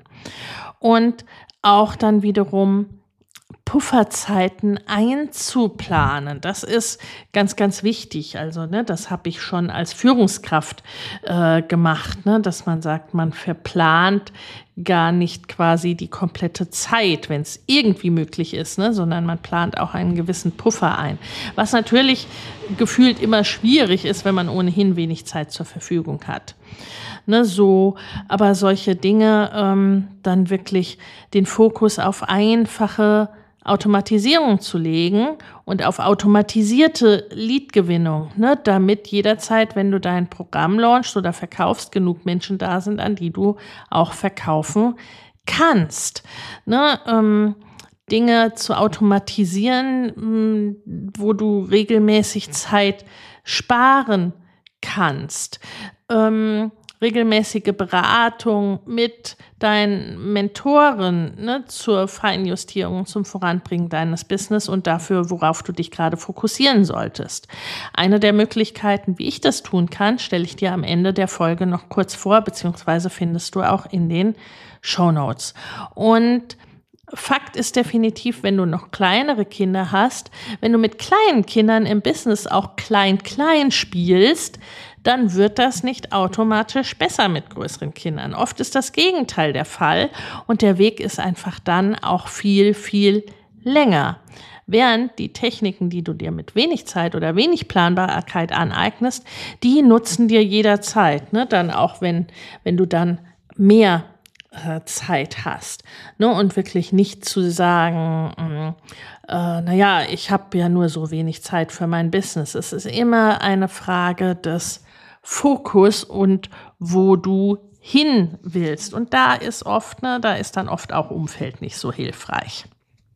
Und auch dann wiederum Pufferzeiten einzuplanen. Das ist ganz, ganz wichtig. Also, ne, das habe ich schon als Führungskraft äh, gemacht, ne, dass man sagt, man verplant gar nicht quasi die komplette Zeit, wenn es irgendwie möglich ist, ne, sondern man plant auch einen gewissen Puffer ein. Was natürlich gefühlt immer schwierig ist, wenn man ohnehin wenig Zeit zur Verfügung hat. Ne, so, aber solche Dinge ähm, dann wirklich den Fokus auf einfache Automatisierung zu legen und auf automatisierte Leadgewinnung, ne, damit jederzeit, wenn du dein Programm launchst oder verkaufst, genug Menschen da sind, an die du auch verkaufen kannst. Ne, ähm, Dinge zu automatisieren, mh, wo du regelmäßig Zeit sparen kannst. Ähm, regelmäßige Beratung mit deinen Mentoren, ne, zur Feinjustierung, zum Voranbringen deines Business und dafür, worauf du dich gerade fokussieren solltest. Eine der Möglichkeiten, wie ich das tun kann, stelle ich dir am Ende der Folge noch kurz vor, beziehungsweise findest du auch in den Shownotes. Und Fakt ist definitiv, wenn du noch kleinere Kinder hast, wenn du mit kleinen Kindern im Business auch klein-klein spielst, dann wird das nicht automatisch besser mit größeren Kindern. Oft ist das Gegenteil der Fall und der Weg ist einfach dann auch viel, viel länger. Während die Techniken, die du dir mit wenig Zeit oder wenig Planbarkeit aneignest, die nutzen dir jederzeit, ne? Dann auch wenn, wenn du dann mehr äh, Zeit hast. Ne? Und wirklich nicht zu sagen, mh, äh, naja, ich habe ja nur so wenig Zeit für mein Business. Es ist immer eine Frage des Fokus und wo du hin willst. Und da ist oft, ne, da ist dann oft auch Umfeld nicht so hilfreich.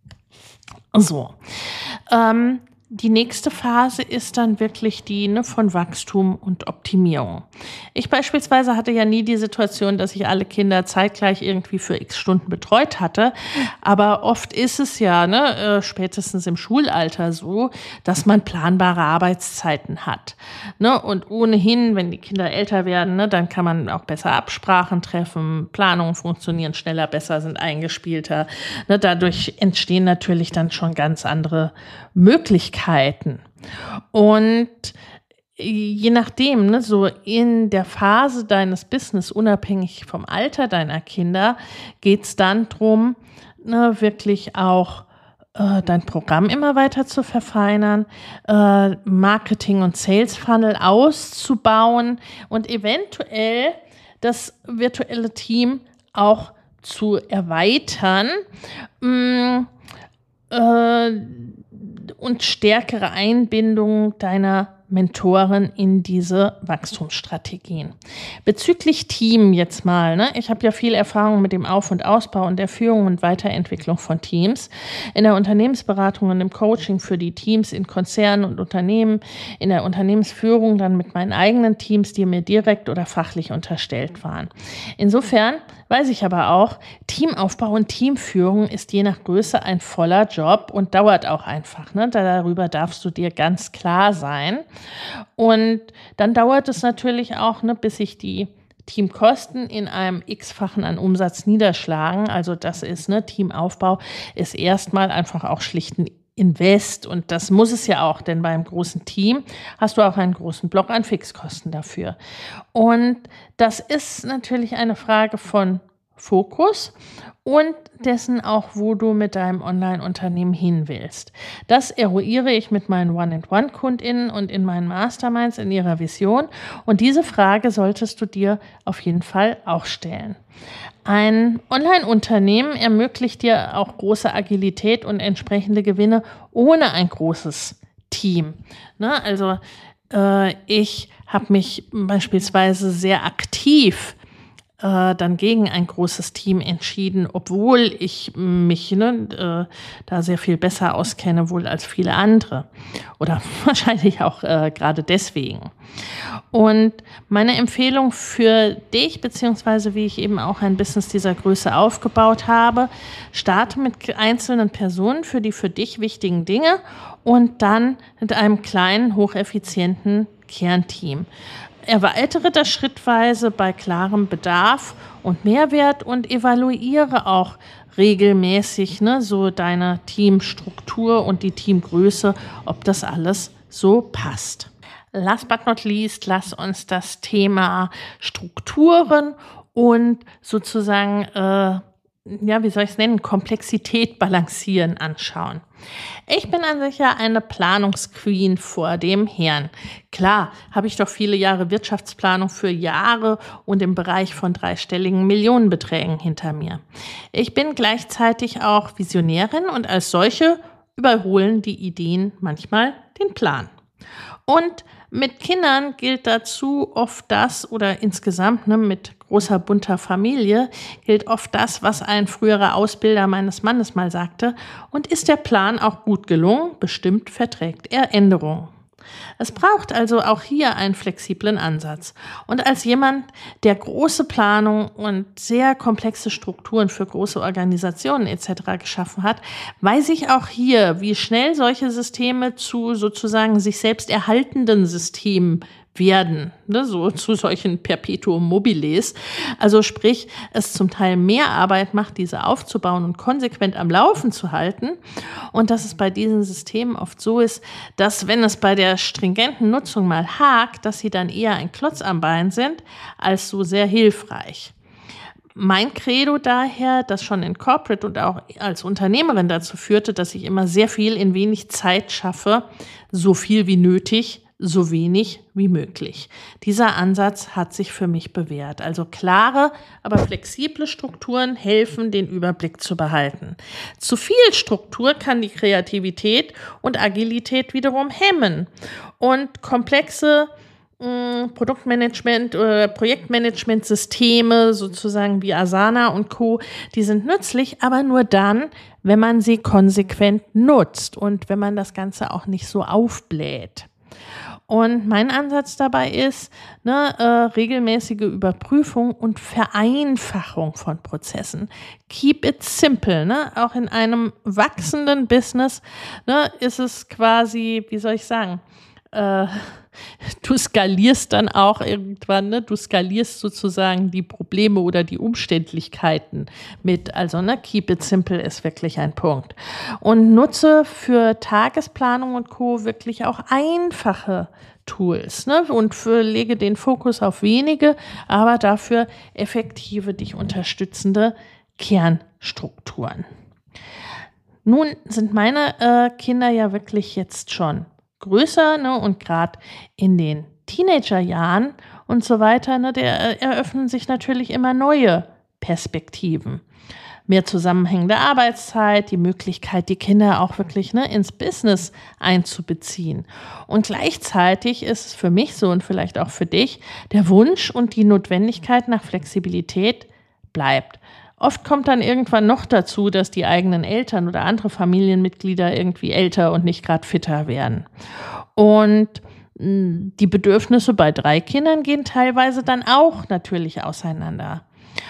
So, ähm, die nächste Phase ist dann wirklich die ne, von Wachstum und Optimierung. Ich beispielsweise hatte ja nie die Situation, dass ich alle Kinder zeitgleich irgendwie für x Stunden betreut hatte. Aber oft ist es ja ne, äh, spätestens im Schulalter so, dass man planbare Arbeitszeiten hat. Ne? Und ohnehin, wenn die Kinder älter werden, ne, dann kann man auch besser Absprachen treffen. Planungen funktionieren schneller, besser, sind eingespielter. Ne? Dadurch entstehen natürlich dann schon ganz andere Möglichkeiten. Und je nachdem, ne, so in der Phase deines Business, unabhängig vom Alter deiner Kinder, geht es dann darum, ne, wirklich auch äh, dein Programm immer weiter zu verfeinern, äh, Marketing- und Sales-Funnel auszubauen und eventuell das virtuelle Team auch zu erweitern. Mh, äh, und stärkere Einbindung deiner Mentoren in diese Wachstumsstrategien. Bezüglich Team jetzt mal, ne? Ich habe ja viel Erfahrung mit dem Auf- und Ausbau und der Führung und Weiterentwicklung von Teams, in der Unternehmensberatung und im Coaching für die Teams in Konzernen und Unternehmen, in der Unternehmensführung dann mit meinen eigenen Teams, die mir direkt oder fachlich unterstellt waren. Insofern weiß ich aber auch, Teamaufbau und Teamführung ist je nach Größe ein voller Job und dauert auch einfach. Ne? Darüber darfst du dir ganz klar sein. Und dann dauert es natürlich auch, ne, bis sich die Teamkosten in einem x-fachen an Umsatz niederschlagen. Also das ist, ne, Teamaufbau ist erstmal einfach auch schlicht ein Invest und das muss es ja auch, denn beim großen Team hast du auch einen großen Block an Fixkosten dafür. Und das ist natürlich eine Frage von Fokus und dessen auch, wo du mit deinem Online-Unternehmen hin willst. Das eruiere ich mit meinen One-and-One-KundInnen und in meinen Masterminds in ihrer Vision. Und diese Frage solltest du dir auf jeden Fall auch stellen. Ein Online-Unternehmen ermöglicht dir auch große Agilität und entsprechende Gewinne ohne ein großes Team. Ne? Also äh, ich habe mich beispielsweise sehr aktiv äh, dann gegen ein großes Team entschieden, obwohl ich mich ne, äh, da sehr viel besser auskenne wohl als viele andere. Oder wahrscheinlich auch äh, gerade deswegen. Und meine Empfehlung für dich, beziehungsweise wie ich eben auch ein Business dieser Größe aufgebaut habe, starte mit einzelnen Personen für die für dich wichtigen Dinge und dann mit einem kleinen, hocheffizienten Kernteam. Erweitere das schrittweise bei klarem Bedarf und Mehrwert und evaluiere auch regelmäßig ne, so deine Teamstruktur und die Teamgröße, ob das alles so passt. Last but not least, lass uns das Thema Strukturen und sozusagen, äh, ja, wie soll ich es nennen, Komplexität balancieren anschauen. Ich bin an sich ja eine Planungsqueen vor dem Herrn. Klar, habe ich doch viele Jahre Wirtschaftsplanung für Jahre und im Bereich von dreistelligen Millionenbeträgen hinter mir. Ich bin gleichzeitig auch Visionärin und als solche überholen die Ideen manchmal den Plan. Und mit Kindern gilt dazu oft das, oder insgesamt ne, mit großer bunter Familie, gilt oft das, was ein früherer Ausbilder meines Mannes mal sagte. Und ist der Plan auch gut gelungen, bestimmt verträgt er Änderungen. Es braucht also auch hier einen flexiblen Ansatz. Und als jemand, der große Planung und sehr komplexe Strukturen für große Organisationen et cetera geschaffen hat, weiß ich auch hier, wie schnell solche Systeme zu sozusagen sich selbst erhaltenden Systemen werden, ne, so zu solchen Perpetuum mobiles. Also sprich, es zum Teil mehr Arbeit macht, diese aufzubauen und konsequent am Laufen zu halten. Und dass es bei diesen Systemen oft so ist, dass wenn es bei der stringenten Nutzung mal hakt, dass sie dann eher ein Klotz am Bein sind, als so sehr hilfreich. Mein Credo daher, das schon in Corporate und auch als Unternehmerin dazu führte, dass ich immer sehr viel in wenig Zeit schaffe, so viel wie nötig so wenig wie möglich. Dieser Ansatz hat sich für mich bewährt. Also klare, aber flexible Strukturen helfen, den Überblick zu behalten. Zu viel Struktur kann die Kreativität und Agilität wiederum hemmen. Und komplexe mh, Produktmanagement- oder Projektmanagementsysteme, sozusagen wie Asana und Co., die sind nützlich, aber nur dann, wenn man sie konsequent nutzt und wenn man das Ganze auch nicht so aufbläht. Und mein Ansatz dabei ist, ne, äh, regelmäßige Überprüfung und Vereinfachung von Prozessen. Keep it simple. Ne? Auch in einem wachsenden Business, ne, ist es quasi, wie soll ich sagen, äh, du skalierst dann auch irgendwann, ne? Du skalierst sozusagen die Probleme oder die Umständlichkeiten mit. Also, ne, keep it simple ist wirklich ein Punkt. Und nutze für Tagesplanung und Co. wirklich auch einfache Tools, ne? Und für, lege den Fokus auf wenige, aber dafür effektive, dich unterstützende Kernstrukturen. Nun sind meine äh, Kinder ja wirklich jetzt schon größer, ne, und gerade in den Teenagerjahren und so weiter, ne, der eröffnen sich natürlich immer neue Perspektiven. Mehr zusammenhängende Arbeitszeit, die Möglichkeit, die Kinder auch wirklich, ne, ins Business einzubeziehen. Und gleichzeitig ist es für mich so und vielleicht auch für dich, der Wunsch und die Notwendigkeit nach Flexibilität bleibt. Oft kommt dann irgendwann noch dazu, dass die eigenen Eltern oder andere Familienmitglieder irgendwie älter und nicht gerade fitter werden. Und mh, die Bedürfnisse bei drei Kindern gehen teilweise dann auch natürlich auseinander.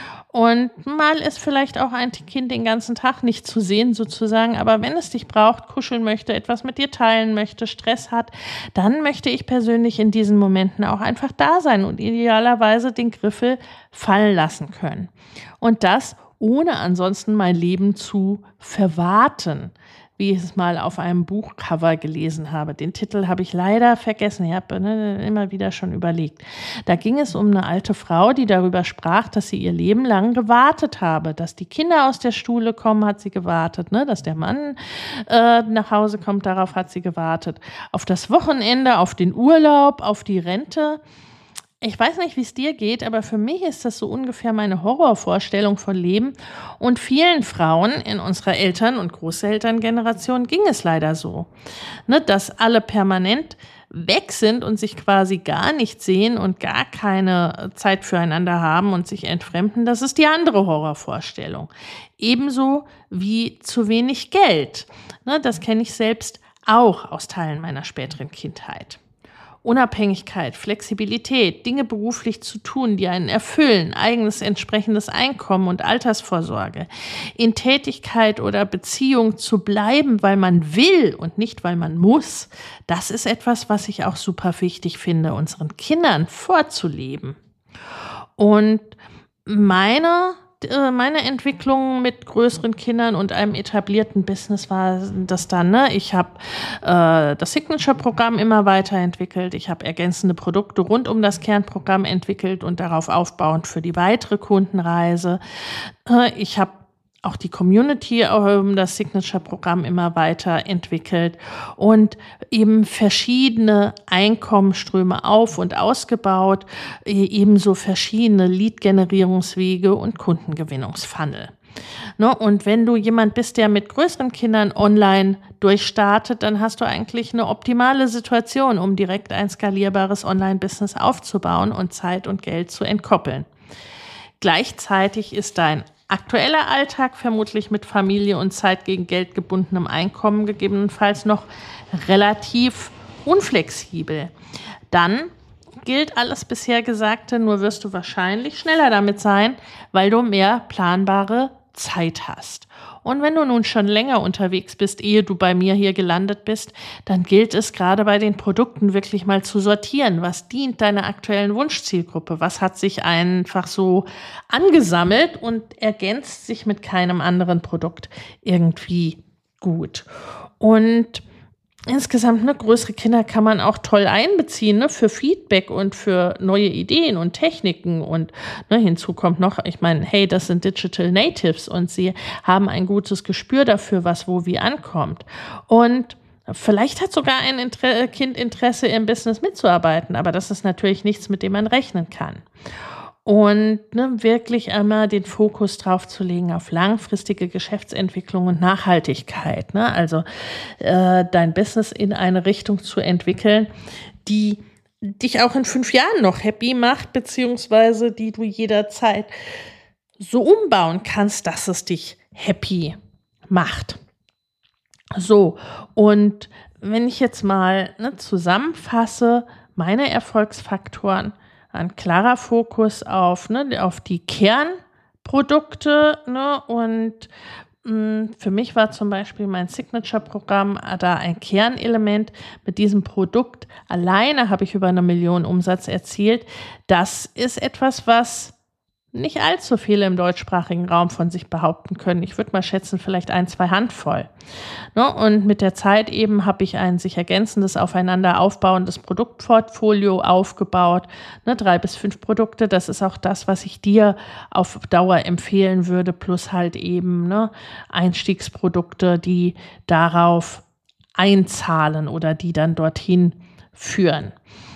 Und mal ist vielleicht auch ein Kind den ganzen Tag nicht zu sehen sozusagen, aber wenn es dich braucht, kuscheln möchte, etwas mit dir teilen möchte, Stress hat, dann möchte ich persönlich in diesen Momenten auch einfach da sein und idealerweise den Griffel fallen lassen können. Und das ohne ansonsten mein Leben zu verwarten, wie ich es mal auf einem Buchcover gelesen habe. Den Titel habe ich leider vergessen. Ich habe ne, immer wieder schon überlegt. Da ging es um eine alte Frau, die darüber sprach, dass sie ihr Leben lang gewartet habe. Dass die Kinder aus der Schule kommen, hat sie gewartet. Ne? Dass der Mann äh, nach Hause kommt, darauf hat sie gewartet. Auf das Wochenende, auf den Urlaub, auf die Rente. Ich weiß nicht, wie es dir geht, aber für mich ist das so ungefähr meine Horrorvorstellung von Leben. Und vielen Frauen in unserer Eltern- und Großelterngeneration ging es leider so, ne, dass alle permanent weg sind und sich quasi gar nicht sehen und gar keine Zeit füreinander haben und sich entfremden. Das ist die andere Horrorvorstellung. Ebenso wie zu wenig Geld. Ne, das kenne ich selbst auch aus Teilen meiner späteren Kindheit. Unabhängigkeit, Flexibilität, Dinge beruflich zu tun, die einen erfüllen, eigenes entsprechendes Einkommen und Altersvorsorge, in Tätigkeit oder Beziehung zu bleiben, weil man will und nicht, weil man muss, das ist etwas, was ich auch super wichtig finde, unseren Kindern vorzuleben. Und meine Meine Entwicklung mit größeren Kindern und einem etablierten Business war das dann, ne? Ich habe äh, das Signature-Programm immer weiterentwickelt. Ich habe ergänzende Produkte rund um das Kernprogramm entwickelt und darauf aufbauend für die weitere Kundenreise. Äh, ich habe auch die Community um das Signature-Programm immer weiterentwickelt und eben verschiedene Einkommensströme auf- und ausgebaut, ebenso verschiedene Lead-Generierungswege und Kundengewinnungsfunnel. Ne, und wenn du jemand bist, der mit größeren Kindern online durchstartet, dann hast du eigentlich eine optimale Situation, um direkt ein skalierbares Online-Business aufzubauen und Zeit und Geld zu entkoppeln. Gleichzeitig ist dein aktueller Alltag vermutlich mit Familie und Zeit gegen Geld gebundenem Einkommen gegebenenfalls noch relativ unflexibel. Dann gilt alles bisher Gesagte, nur wirst du wahrscheinlich schneller damit sein, weil du mehr planbare Zeit hast. Und wenn du nun schon länger unterwegs bist, ehe du bei mir hier gelandet bist, dann gilt es gerade bei den Produkten wirklich mal zu sortieren. Was dient deiner aktuellen Wunschzielgruppe? Was hat sich einfach so angesammelt und ergänzt sich mit keinem anderen Produkt irgendwie gut? Und insgesamt, ne, größere Kinder kann man auch toll einbeziehen, ne, für Feedback und für neue Ideen und Techniken. Und ne, hinzu kommt noch, ich meine, hey, das sind Digital Natives und sie haben ein gutes Gespür dafür, was wo wie ankommt. Und Vielleicht hat sogar ein Inter- Kind Interesse im Business mitzuarbeiten, aber das ist natürlich nichts, mit dem man rechnen kann. Und ne, wirklich einmal den Fokus drauf zu legen auf langfristige Geschäftsentwicklung und Nachhaltigkeit. Ne? Also äh, dein Business in eine Richtung zu entwickeln, die dich auch in fünf Jahren noch happy macht, beziehungsweise die du jederzeit so umbauen kannst, dass es dich happy macht. So, und wenn ich jetzt mal ne, zusammenfasse, meine Erfolgsfaktoren, ein klarer Fokus auf, ne, auf die Kernprodukte, ne, und mh, für mich war zum Beispiel mein Signature-Programm da ein Kernelement. Mit diesem Produkt alleine habe ich über eine Million Umsatz erzielt. Das ist etwas, was nicht allzu viele im deutschsprachigen Raum von sich behaupten können. Ich würde mal schätzen, vielleicht ein, zwei Handvoll. Ne? Und mit der Zeit eben habe ich ein sich ergänzendes, aufeinander aufbauendes Produktportfolio aufgebaut. Ne? Drei bis fünf Produkte, das ist auch das, was ich dir auf Dauer empfehlen würde, plus halt eben ne, Einstiegsprodukte, die darauf einzahlen oder die dann dorthin führen.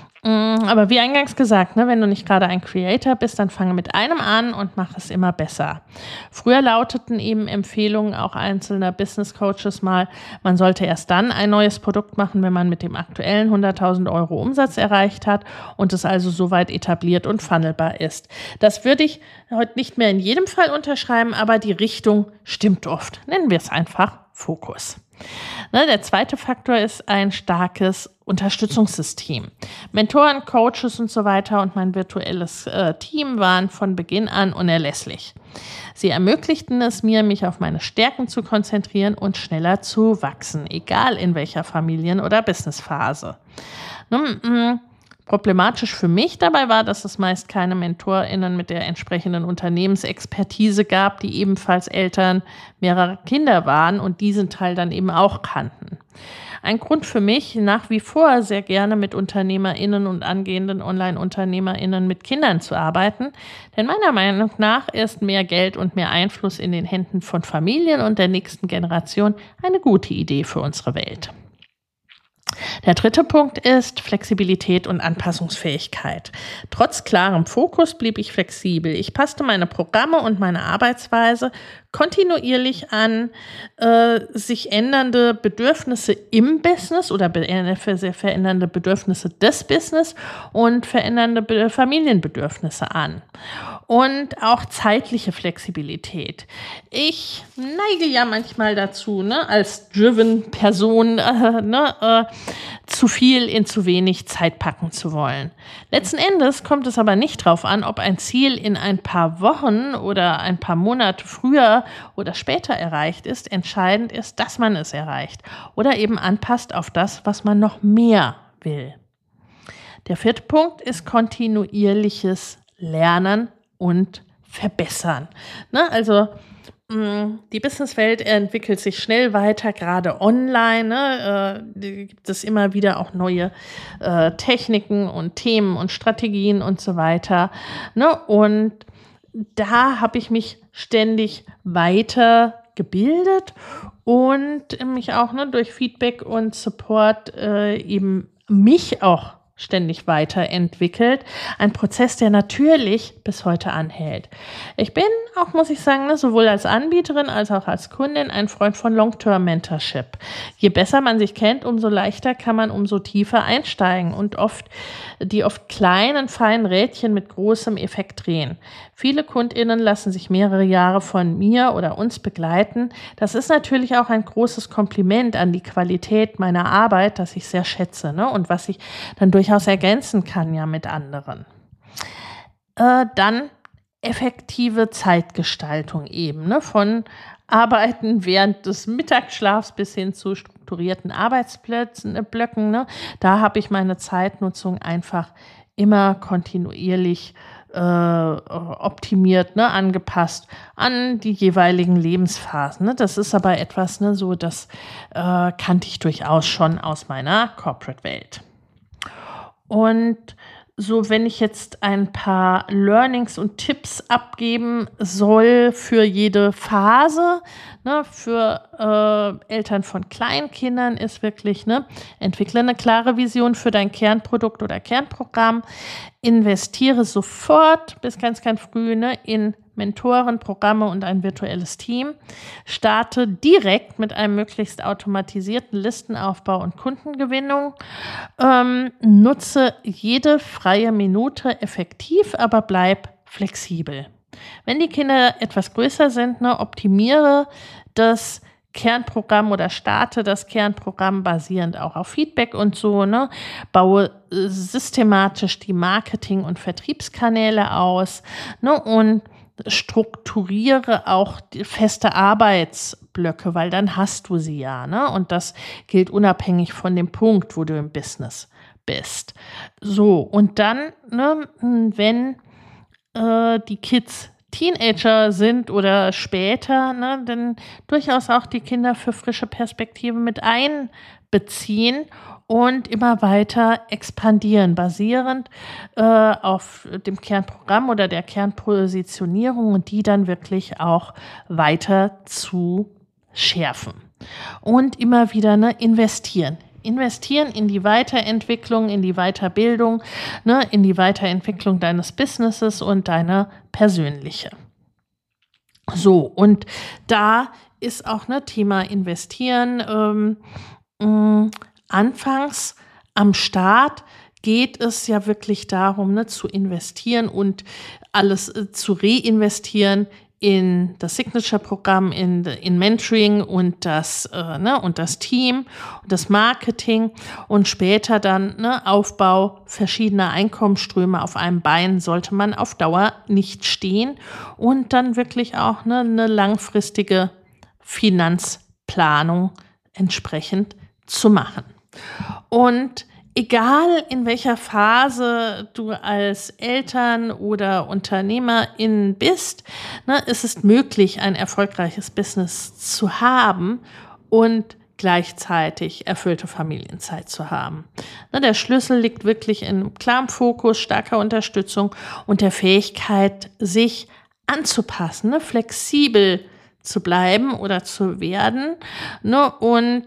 Aber wie eingangs gesagt, ne, wenn du nicht gerade ein Creator bist, dann fange mit einem an und mach es immer besser. Früher lauteten eben Empfehlungen auch einzelner Business Coaches mal, man sollte erst dann ein neues Produkt machen, wenn man mit dem aktuellen hunderttausend Euro Umsatz erreicht hat und es also soweit etabliert und funnelbar ist. Das würde ich heute nicht mehr in jedem Fall unterschreiben, aber die Richtung stimmt oft. Nennen wir es einfach Fokus. Ne, der zweite Faktor ist ein starkes Unterstützungssystem. Mentoren, Coaches und so weiter und mein virtuelles äh, Team waren von Beginn an unerlässlich. Sie ermöglichten es mir, mich auf meine Stärken zu konzentrieren und schneller zu wachsen, egal in welcher Familien- oder Businessphase. Ne, mh, Problematisch für mich dabei war, dass es meist keine MentorInnen mit der entsprechenden Unternehmensexpertise gab, die ebenfalls Eltern mehrerer Kinder waren und diesen Teil dann eben auch kannten. Ein Grund für mich, nach wie vor sehr gerne mit UnternehmerInnen und angehenden Online-UnternehmerInnen mit Kindern zu arbeiten, denn meiner Meinung nach ist mehr Geld und mehr Einfluss in den Händen von Familien und der nächsten Generation eine gute Idee für unsere Welt. Der dritte Punkt ist Flexibilität und Anpassungsfähigkeit. Trotz klarem Fokus blieb ich flexibel. Ich passte meine Programme und meine Arbeitsweise kontinuierlich an äh, sich ändernde Bedürfnisse im Business oder be- verändernde Bedürfnisse des Business und verändernde Be- Familienbedürfnisse an. Und auch zeitliche Flexibilität. Ich neige ja manchmal dazu, ne, als driven Person äh, ne, äh, zu viel in zu wenig Zeit packen zu wollen. Letzten Endes kommt es aber nicht darauf an, ob ein Ziel in ein paar Wochen oder ein paar Monate früher oder später erreicht ist. Entscheidend ist, dass man es erreicht oder eben anpasst auf das, was man noch mehr will. Der vierte Punkt ist kontinuierliches Lernen und Verbessern. Ne, also mh, die Businesswelt entwickelt sich schnell weiter, gerade online. Ne, äh, gibt es immer wieder auch neue äh, Techniken und Themen und Strategien und so weiter. Ne, und da habe ich mich ständig weiter gebildet und mich auch ne, durch Feedback und Support äh, eben mich auch ständig weiterentwickelt. Ein Prozess, der natürlich bis heute anhält. Ich bin auch, muss ich sagen, ne, sowohl als Anbieterin als auch als Kundin ein Freund von Long-Term-Mentorship. Je besser man sich kennt, umso leichter kann man umso tiefer einsteigen und oft die oft kleinen, feinen Rädchen mit großem Effekt drehen. Viele KundInnen lassen sich mehrere Jahre von mir oder uns begleiten. Das ist natürlich auch ein großes Kompliment an die Qualität meiner Arbeit, das ich sehr schätze, ne? Und was ich dann durchaus ergänzen kann ja mit anderen. Äh, dann effektive Zeitgestaltung eben, ne? Von Arbeiten während des Mittagsschlafs bis hin zu strukturierten Arbeitsplätzen, äh, Blöcken, ne? Da habe ich meine Zeitnutzung einfach immer kontinuierlich äh, optimiert, ne? Angepasst an die jeweiligen Lebensphasen. Ne? Das ist aber etwas, ne, so das äh, kannte ich durchaus schon aus meiner Corporate-Welt. Und so, wenn ich jetzt ein paar Learnings und Tipps abgeben soll für jede Phase, ne, für äh, Eltern von Kleinkindern ist wirklich, ne, entwickle eine klare Vision für dein Kernprodukt oder Kernprogramm, investiere sofort bis ganz, ganz früh, ne, in Mentoren, Programme und ein virtuelles Team. Starte direkt mit einem möglichst automatisierten Listenaufbau und Kundengewinnung. Ähm, nutze jede freie Minute effektiv, aber bleib flexibel. Wenn die Kinder etwas größer sind, ne, optimiere das Kernprogramm oder starte das Kernprogramm basierend auch auf Feedback und so, ne, baue systematisch die Marketing- und Vertriebskanäle aus, ne, und strukturiere auch die feste Arbeitsblöcke, weil dann hast du sie ja, ne? Und das gilt unabhängig von dem Punkt, wo du im Business bist. So, und dann, ne, wenn äh, die Kids Teenager sind oder später, ne, dann durchaus auch die Kinder für frische Perspektiven mit einbeziehen und immer weiter expandieren, basierend äh, auf dem Kernprogramm oder der Kernpositionierung und die dann wirklich auch weiter zu schärfen. Und immer wieder, ne, investieren. Investieren in die Weiterentwicklung, in die Weiterbildung, ne, in die Weiterentwicklung deines Businesses und deine persönliche. So, und da ist auch ne Thema investieren. Ähm, mh, anfangs am Start geht es ja wirklich darum, ne, zu investieren und alles äh, zu reinvestieren in das Signature-Programm, in, in Mentoring und das, äh, ne, und das Team und das Marketing und später dann ne, Aufbau verschiedener Einkommensströme auf einem Bein sollte man auf Dauer nicht stehen und dann wirklich auch ne, eine langfristige Finanzplanung entsprechend zu machen. Und egal in welcher Phase du als Eltern oder Unternehmerin bist, ne, es ist möglich, ein erfolgreiches Business zu haben und gleichzeitig erfüllte Familienzeit zu haben. Ne, der Schlüssel liegt wirklich in klarem Fokus, starker Unterstützung und der Fähigkeit, sich anzupassen, ne, flexibel zu bleiben oder zu werden, ne, und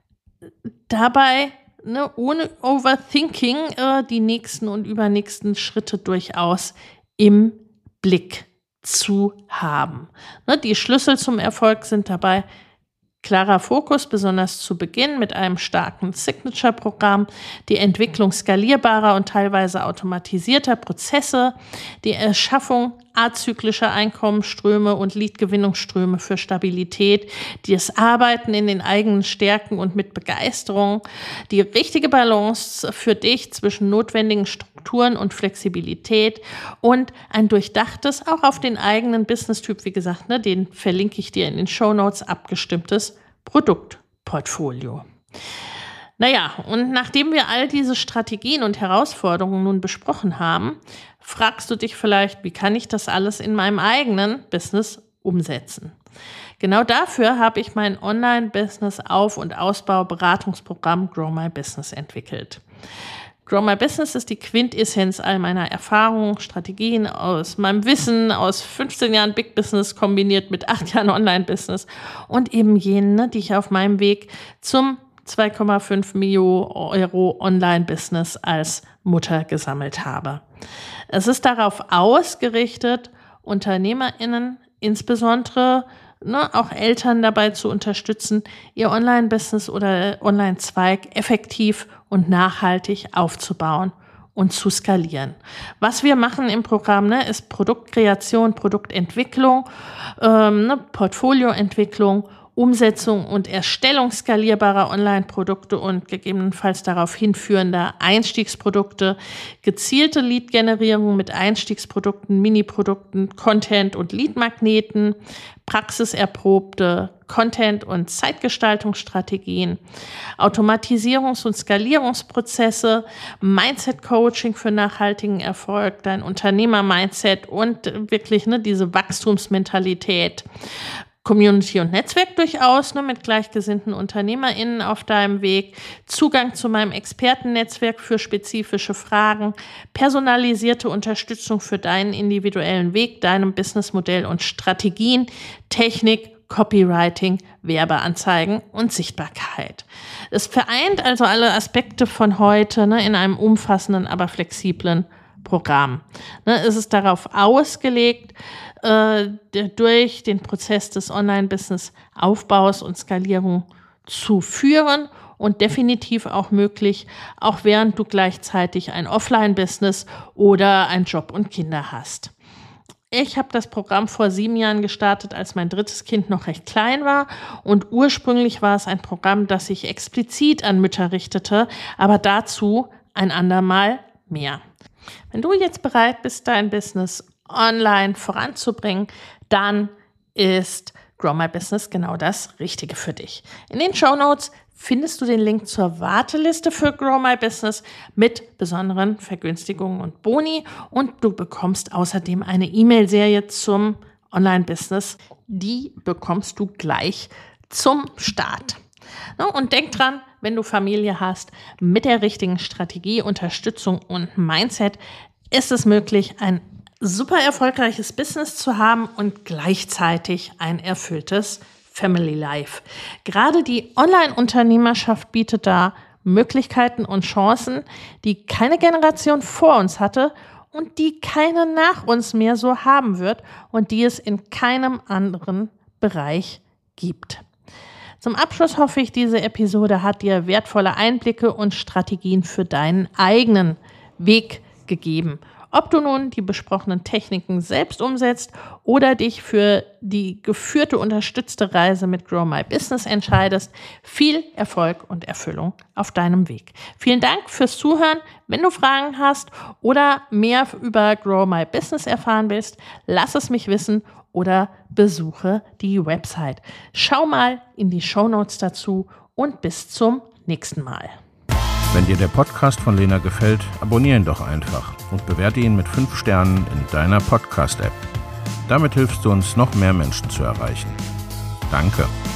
dabei Ne, ohne Overthinking äh, die nächsten und übernächsten Schritte durchaus im Blick zu haben. Ne, die Schlüssel zum Erfolg sind dabei klarer Fokus, besonders zu Beginn mit einem starken Signature-Programm, die Entwicklung skalierbarer und teilweise automatisierter Prozesse, die Erschaffung azyklischer Einkommensströme und Lead-Gewinnungsströme für Stabilität, das Arbeiten in den eigenen Stärken und mit Begeisterung, die richtige Balance für dich zwischen notwendigen Strukturen und Flexibilität und ein durchdachtes, auch auf den eigenen Business-Typ, wie gesagt, ne, den verlinke ich dir in den Shownotes, abgestimmtes Produktportfolio. Naja, und nachdem wir all diese Strategien und Herausforderungen nun besprochen haben, fragst du dich vielleicht, wie kann ich das alles in meinem eigenen Business umsetzen? Genau dafür habe ich mein Online-Business-Auf- und Ausbau-Beratungsprogramm Grow My Business entwickelt. Grow My Business ist die Quintessenz all meiner Erfahrungen, Strategien aus meinem Wissen, aus fünfzehn Jahren Big Business kombiniert mit acht Jahren Online-Business und eben jene, die ich auf meinem Weg zum zwei Komma fünf Millionen Euro Online-Business als Mutter gesammelt habe. Es ist darauf ausgerichtet, UnternehmerInnen, insbesondere ne, auch Eltern dabei zu unterstützen, ihr Online-Business oder Online-Zweig effektiv und nachhaltig aufzubauen und zu skalieren. Was wir machen im Programm, ne, ist Produktkreation, Produktentwicklung, ähm, ne, Portfolioentwicklung, Umsetzung und Erstellung skalierbarer Online-Produkte und gegebenenfalls darauf hinführender Einstiegsprodukte, gezielte Lead-Generierung mit Einstiegsprodukten, Mini-Produkten, Content- und Lead-Magneten, praxiserprobte Content- und Zeitgestaltungsstrategien, Automatisierungs- und Skalierungsprozesse, Mindset-Coaching für nachhaltigen Erfolg, dein Unternehmer-Mindset und wirklich ne, diese Wachstumsmentalität, Community und Netzwerk durchaus, ne, mit gleichgesinnten UnternehmerInnen auf deinem Weg, Zugang zu meinem Expertennetzwerk für spezifische Fragen, personalisierte Unterstützung für deinen individuellen Weg, deinem Businessmodell und Strategien, Technik, Copywriting, Werbeanzeigen und Sichtbarkeit. Es vereint also alle Aspekte von heute, ne, in einem umfassenden, aber flexiblen Programm. Ne, es ist darauf ausgelegt, äh, durch den Prozess des Online-Business-Aufbaus und Skalierung zu führen und definitiv auch möglich, auch während du gleichzeitig ein Offline-Business oder einen Job und Kinder hast. Ich habe das Programm vor sieben Jahren gestartet, als mein drittes Kind noch recht klein war, und ursprünglich war es ein Programm, das sich explizit an Mütter richtete, aber dazu ein andermal mehr. Wenn du jetzt bereit bist, dein Business online voranzubringen, dann ist Grow My Business genau das Richtige für dich. In den Shownotes findest du den Link zur Warteliste für Grow My Business mit besonderen Vergünstigungen und Boni, und du bekommst außerdem eine E-Mail-Serie zum Online-Business. Die bekommst du gleich zum Start. Und denk dran, wenn du Familie hast, mit der richtigen Strategie, Unterstützung und Mindset ist es möglich, ein super erfolgreiches Business zu haben und gleichzeitig ein erfülltes Family Life. Gerade die Online-Unternehmerschaft bietet da Möglichkeiten und Chancen, die keine Generation vor uns hatte und die keine nach uns mehr so haben wird und die es in keinem anderen Bereich gibt. Zum Abschluss hoffe ich, diese Episode hat dir wertvolle Einblicke und Strategien für deinen eigenen Weg gegeben. Ob du nun die besprochenen Techniken selbst umsetzt oder dich für die geführte, unterstützte Reise mit Grow My Business entscheidest, viel Erfolg und Erfüllung auf deinem Weg. Vielen Dank fürs Zuhören. Wenn du Fragen hast oder mehr über Grow My Business erfahren willst, lass es mich wissen oder besuche die Website. Schau mal in die Shownotes dazu und bis zum nächsten Mal. Wenn dir der Podcast von Lena gefällt, abonniere ihn doch einfach und bewerte ihn mit fünf Sternen in deiner Podcast-App. Damit hilfst du uns, noch mehr Menschen zu erreichen. Danke.